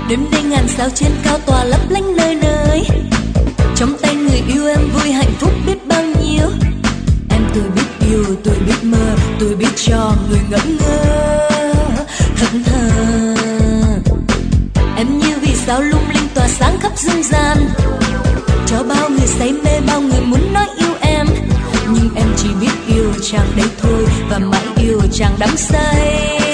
đêm nay ngàn sao trên cao tỏa lấp lánh nơi nơi. Trong tay người yêu em vui hạnh phúc biết bao nhiêu. Em tôi biết yêu, tôi biết mơ, tôi biết cho người ngẩn ngơ thẫn thờ. Em như vì sao lung linh tỏa sáng khắp dương gian, cho bao người say mê, bao người muốn nói yêu em. Nhưng em chỉ biết yêu chàng đấy thôi, và mãi yêu chàng đắm say.